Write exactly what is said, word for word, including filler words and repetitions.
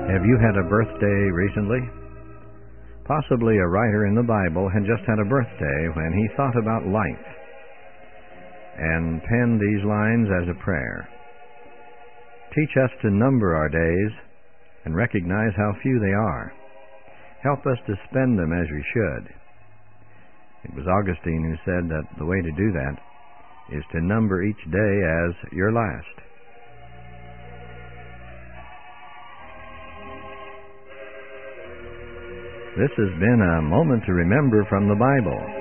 Have you had a birthday recently? Possibly a writer in the Bible had just had a birthday when he thought about life and penned these lines as a prayer. Teach us to number our days and recognize how few they are. Help us to spend them as we should. It was Augustine who said that the way to do that is to number each day as your last. This has been a moment to remember from the Bible.